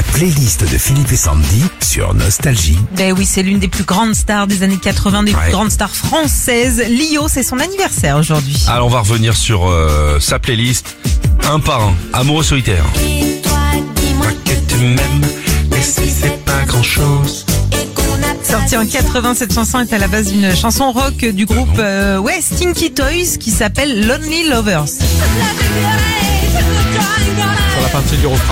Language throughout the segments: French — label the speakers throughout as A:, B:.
A: playlist de Philippe et Sandy sur Nostalgie.
B: Ben oui, c'est l'une des plus grandes stars des années 80, des plus grandes stars françaises. Lio, c'est son anniversaire aujourd'hui.
C: Alors on va revenir sur sa playlist, un par un, Amoureux solitaire.
D: Et toi, dis-moi
C: Que tu m'aimes, mais c'est pas grand chose.
B: Sortie en 80, cette chanson est à la base d'une chanson rock du groupe Stinky Toys qui s'appelle Lonely Lovers.
E: Sur la partie du refrain.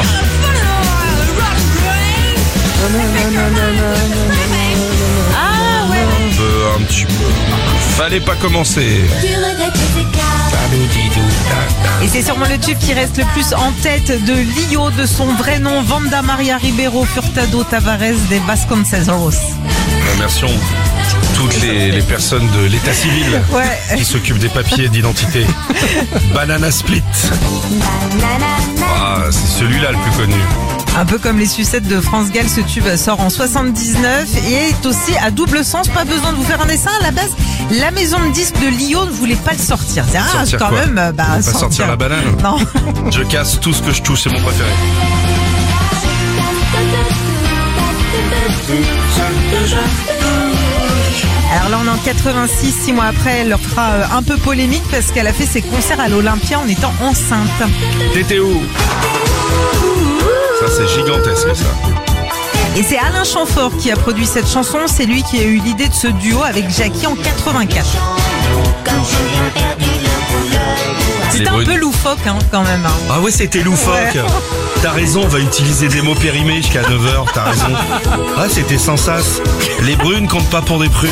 B: Ah ouais.
C: Un petit peu. Fallait pas commencer.
D: tu regrettes tes écarts.
B: Et c'est sûrement le tube qui reste le plus en tête de Lio, de son vrai nom, Wanda Maria Ribeiro Furtado Tavares de Vasconcelos.
C: Remercions toutes les personnes de l'état civil
B: Ouais.
C: qui s'occupent des papiers d'identité. Banana Split. Ah, c'est celui-là le plus connu.
B: Un peu comme les sucettes de France Gall, ce tube sort en 79 et est aussi à double sens. Pas besoin de vous faire un dessin. À la base, la maison de disques de Lio ne voulait pas le sortir. C'est
C: Sortir
B: quand
C: quoi?
B: même.
C: Pas sortir la banane.
B: Non.
C: Je casse tout ce que je touche, c'est mon préféré.
B: Alors là, on est en 86, 6 mois après, elle leur fera un peu polémique parce qu'elle a fait ses concerts à l'Olympia en étant enceinte.
C: T'étais où? Ça c'est gigantesque ça.
B: Et c'est Alain Chamfort qui a produit cette chanson. C'est lui qui a eu l'idée de ce duo avec Jackie en 84. C'était un peu loufoque quand même.
C: Ah ouais, c'était loufoque.
B: Ouais.
C: T'as raison, on va utiliser des mots périmés jusqu'à 9h, t'as raison. Ah, c'était sans sas. Les brunes comptent pas pour des prunes.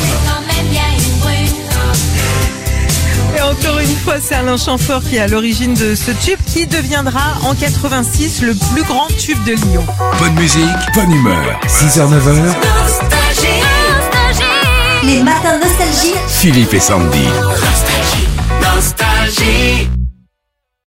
B: Et encore une fois, c'est Alain Chamfort qui est à l'origine de ce tube qui deviendra en 86 le plus grand tube de Lio.
A: Bonne musique, bonne humeur. 6h-9h,
D: Les matins nostalgie.
A: Philippe et Sandy.